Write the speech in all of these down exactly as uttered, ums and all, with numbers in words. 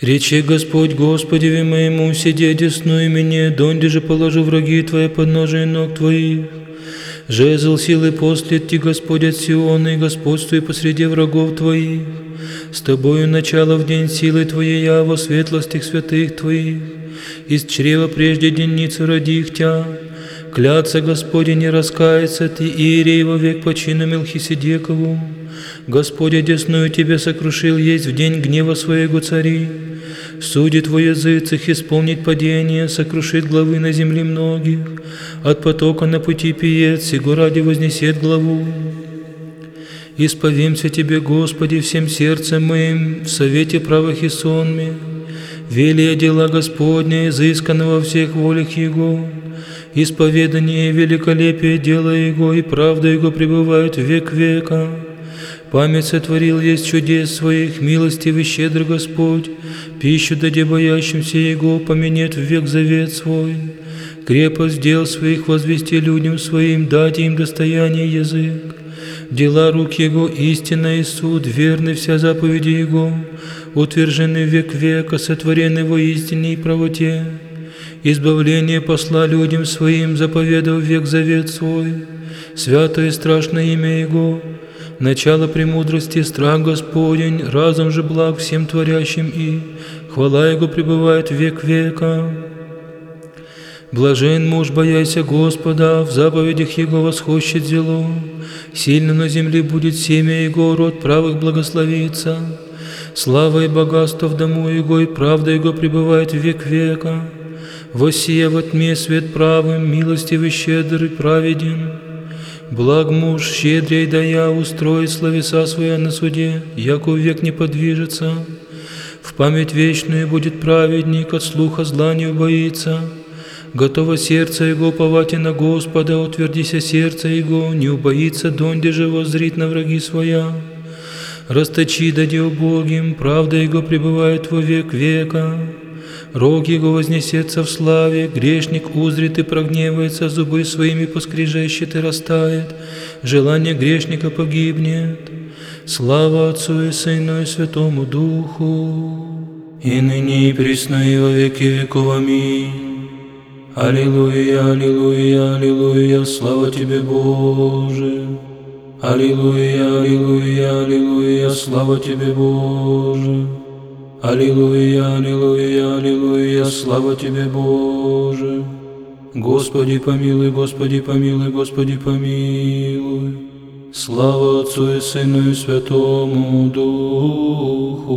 Речи Господь Господеве моему, сиди одесную мне, донде же положу враги Твои под ножи ног Твоих. Жезл силы послет Ти, Господь от Сиона, и господствуй посреди врагов Твоих. С Тобою начало в день силы Твоей, а во светлостях святых Твоих. Из чрева прежде денницы родих Тя. Клятся Господи не раскается Ты, Иерей во век по чину Мелхиседекову. Господь одесную Тебя сокрушил есть в день гнева Своего цари. Судит во языцах исполнить падение, сокрушит главы на земле многих. От потока на пути пиет, сего ради вознесет главу. Исповемся Тебе, Господи, всем сердцем моим, в совете правых и сонме. Велия дела Господня, изысканы во всех волях Его. Исповедание и великолепие дела Его, и правда Его пребывает в век века. Память сотворил есть чудес Своих, милостивый щедрый Господь, пищу даде боящимся Его, поменет в век завет Свой. Крепость дел Своих возвести людям Своим, дать им достояние язык. Дела рук Его истина и суд, верны вся заповеди Его, утверждены век века, сотворены во истине и правоте. Избавление посла людям Своим, заповедал век завет Свой, святое и страшное имя Его. Начало премудрости, страх Господень, разум же благ всем творящим, и хвала Его пребывает в век века. Блажен муж, бояся Господа, в заповедях Его восхощет зело. Сильно на земле будет семя Его, род правых благословится. Слава и богатство в дому Его, и правда Его пребывает в век века. Воссия во тьме свет правым, милостивый, щедрый, праведен. Благ муж, щедрей дая, устроит словеса своя на суде, яко век не подвижется. В память вечную будет праведник, от слуха зла не убоится. Готово сердце Его уповать и на Господа, утвердися сердце Его, не убоится, донде же воззрит на враги своя. Расточи даде убогим, правда Его пребывает во век века. Рог Его вознесется в славе, грешник узрит и прогневается, зубы своими поскрежещет и растает, желание грешника погибнет. Слава Отцу и Сыну и Святому Духу, и ныне и присно и во веки веков. Аминь. Аллилуйя, аллилуйя, аллилуйя, слава Тебе, Боже. Аллилуйя, аллилуйя, аллилуйя, слава Тебе, Боже. Аллилуйя, аллилуйя, аллилуйя, слава Тебе, Боже. Господи помилуй, Господи помилуй, Господи помилуй. Слава Отцу и Сыну и Святому Духу,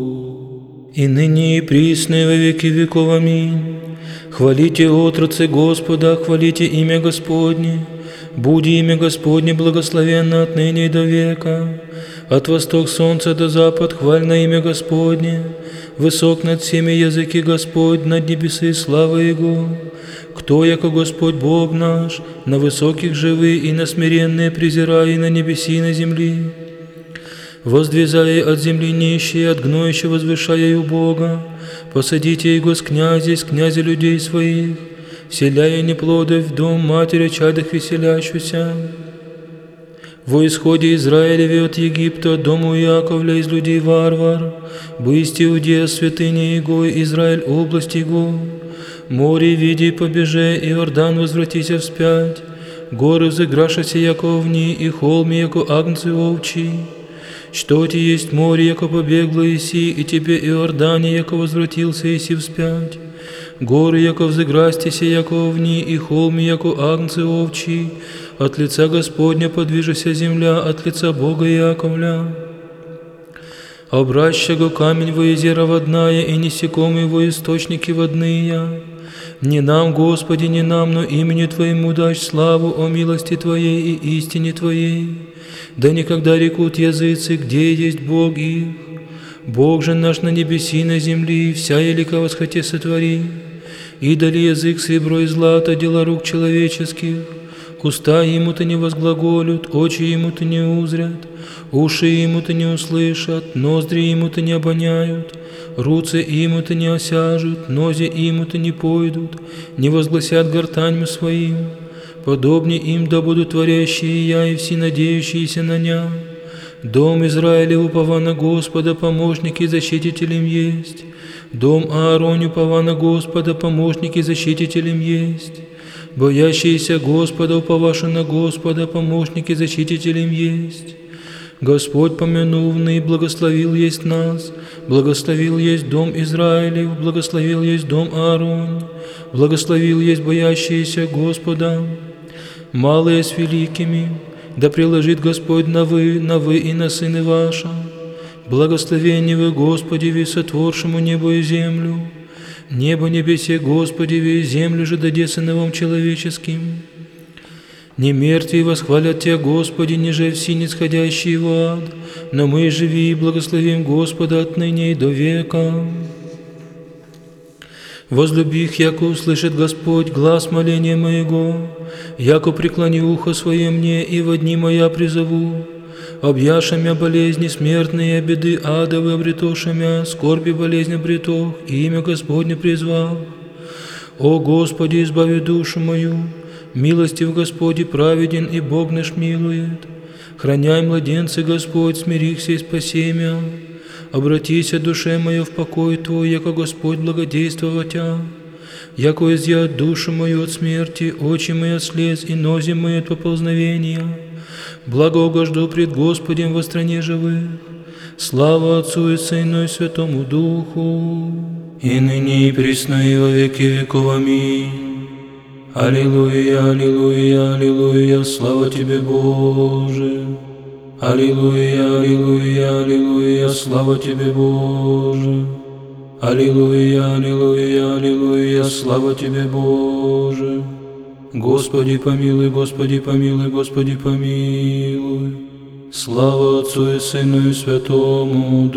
и ныне и присно и во веки веков. Аминь. Хвалите отрацы Господа, хвалите имя Господне. Буди имя Господне благословенно отныне и до века. От восток солнца до запад хваль на имя Господне. Высок над всеми языки Господь, над небесы слава Его. Кто, яко Господь Бог наш, на высоких живы и на смиренные презирая, и на небеси и на земли. Воздвизая от земли нищие, от гноища возвышая у Бога. Посадите Его с князей, с князя людей своих, вселяя неплодов в дом матери чадых веселящуюся. Во исходе Израилеве от Египта, от дому Иаковля из людей варвар, бысть Иудея святыня Его, Израиль область Его. Море види побеже, Иордан возвратися вспять, горы взыграшася яко овни, и холми яко агнцы овчи. Что ти есть море, яко побегло Иси, и тебе Иордане, яко возвратился Иси вспять. Горы, яко взыграстися яко овни, и холми яко агнцы овчи. От лица Господня подвижется земля, от лица Бога Иаковля. Обращего камень во езера водная, и несекомый во источники водные. Не нам, Господи, не нам, но имени Твоему дашь славу о милости Твоей и истине Твоей. Да никогда рекут языцы, где есть Бог их. Бог же наш на небеси, на земли, вся елика восхоте сотвори. Идоли язык серебро и злато, дела рук человеческих. Уста Ему-то не возглаголют, очи Ему-то не узрят, уши Ему-то не услышат, ноздри Ему-то не обоняют, руцы Ему-то не осяжут, нози Ему-то не пойдут, не возгласят гортанью своим. Подобнее им да будут творящие я и все надеющиеся на Ня. Дом Израилев упова на Господа, помощник и защитителем есть. Дом Аароню пова на Господа, помощники защитителем есть. Боящиеся Господа, уповаши на Господа, помощники защитителем есть. Господь помянувный благословил есть нас, благословил есть дом Израилев, благословил есть дом Аарон, благословил есть боящиеся Господа. Малые с великими, да приложит Господь на вы, на вы и на сыны ваши. Благословение вы, Господи, сотворшему небо и землю. Небо небесе, Господи, землю же даде сыновам человеческим. Не мертвые восхвалят Тебя, Господи, ниже все нисходящие в ад, но мы живи и благословим Господа отныне и до века. Возлюби их, яко услышит Господь глаз моления моего, яко преклони ухо свое мне, и во дни моя призову. Объяша мя болезни смертные, беды адовы обретоша мя, скорби болезнь обретох, и имя Господне призвал. О Господи, избави душу мою, милостив Господи праведен, и Бог наш милует. Храняй младенцы, Господь, смирихся и спаси мя. Обратися, душе моя, в покой Твой, яко Господь благодействовать Тя. Яко изъят душу мою от смерти, очи мои от слез, и нози мои от поползновения. Благо угожду пред Господем во стране живых. Слава Отцу и Сыну и Святому Духу, и ныне и присно и во веки веков. Аминь. Аллилуйя, аллилуйя, аллилуйя, слава Тебе, Боже. Аллилуйя, аллилуйя, аллилуйя, слава Тебе, Боже. Аллилуйя, аллилуйя, аллилуйя, слава Тебе, Боже. Господи помилуй, Господи помилуй, Господи помилуй. Слава Отцу и Сыну и Святому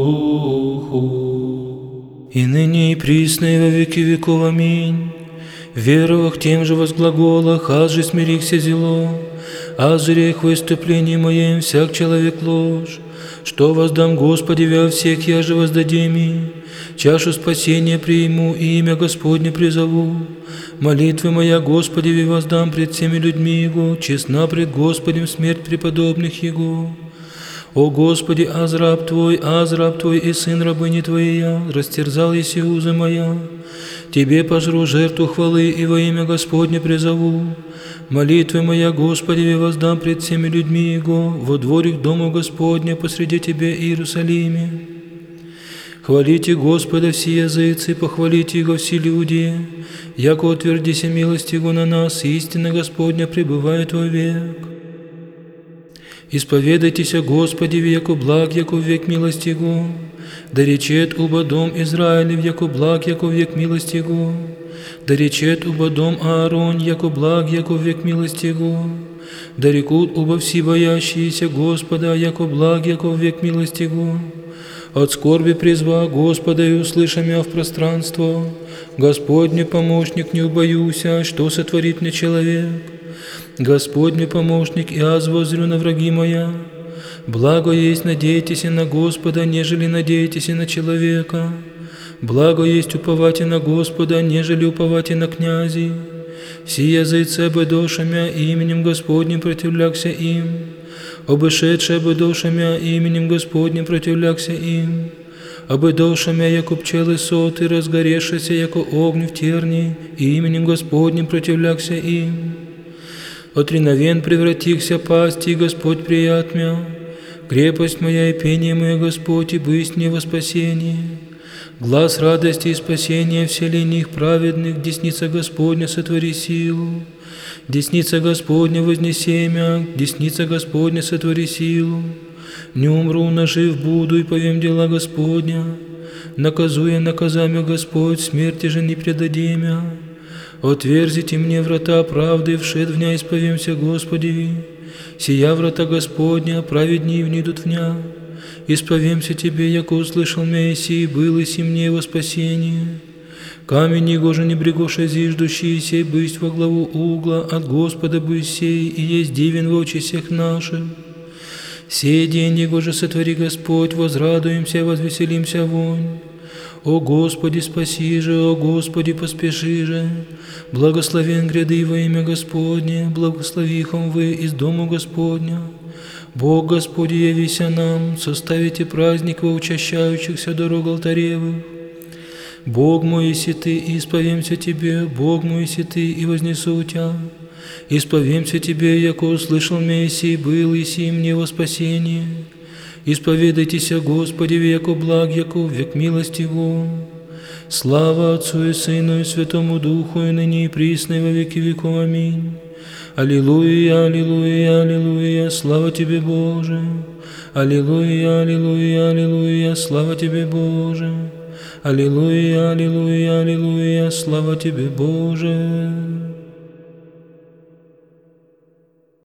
Духу, и ныне и присно и во веки веков. Аминь. Веровах тем же возглаголах, аз же смирихся зело, аз же рех в иступлении моем всяк человек ложь. Что воздам Господи во всех, я же воздадим им. Чашу спасения приму, и имя Господне призову. Молитвы моя Господи воздам пред всеми людьми Его, честна пред Господем смерть преподобных Его. О Господи, аз раб Твой, аз раб Твой и сын рабыни Твоей я, растерзал еси узы моя. Тебе пожру жертву хвалы, и во имя Господне призову. Молитвы моя Господи воздам пред всеми людьми Его, во дворе к дому Господня посреди Тебе Иерусалиме. Хвалите Господа все языцы, похвалите Его все люди, яко утвердися милость Его на нас, и истина Господня пребывает вовек. Исповедайтеся Господи, яко благ, яко век милость Его, да речет уба дом Израилев, яко благ, яко век милость Его, да речет уба дом Аарон, яко благ, яко век милость Его, да рекут уба все боящиеся Господа, яко благ, яко век милость Его. От скорби призва Господа и услыша мя в пространство, Господне помощник не убоюся, что сотворит мне человек. Господне помощник, и аз воззрю на враги моя. Благо есть надейтесь на Господа, нежели надейтесь на человека. Благо есть уповать на Господа, нежели уповать на князей. Все языцы обедоша мя, именем Господним противлякся им. Обышедшие обедоша мя, именем Господним противлякся им. Обедоша мя, яко пчелы соты, разгорешися, яко огню в терни, именем Господним противлякся им. От реновен превратихся пасти, Господь прият мя. Крепость моя и пение мое, Господь, и бысть мне во спасение. Глаз радости и спасения вселенных праведных, десница Господня сотвори силу. Десница Господня вознеси мя, десница Господня сотвори силу. Не умру, но жив буду, и повем дела Господня. Наказуя наказами Господь, смерти же не предадим мя. Отверзите мне врата правды, вшед в ня, исповемся Господи. Сия врата Господня, праведни внидут в ня. Исповемся Тебе, яко услышал мя, и был и си мне во спасение. Камень негоже не брегоша зиждущий, сей бысть во главу угла, от Господа бысть сей, и есть дивен в очи всех наших. Сей день негоже сотвори Господь, возрадуемся, возвеселимся вонь. О Господи, спаси же, о Господи, поспеши же. Благословен гряды во имя Господне, благословихом вы из дому Господня. Бог Господи, явися нам, составите праздник во учащающихся дорог алтаревых. Бог мой, еси Ты, и исповемся Тебе, Бог мой, еси Ты, и вознесу Тя. Исповемся Тебе, яко услышал меня, еси, был, еси мне во спасение. Исповедайтеся, Господи, яко благ, яко век милости Его. Слава Отцу и Сыну и Святому Духу, и ныне и присно, и во веки веков. Аминь. Аллилуйя, аллилуйя, аллилуйя, слава Тебе, Боже. Аллилуйя, аллилуйя, аллилуйя, слава Тебе, Боже. Аллилуйя, аллилуйя, аллилуйя, слава Тебе, Боже.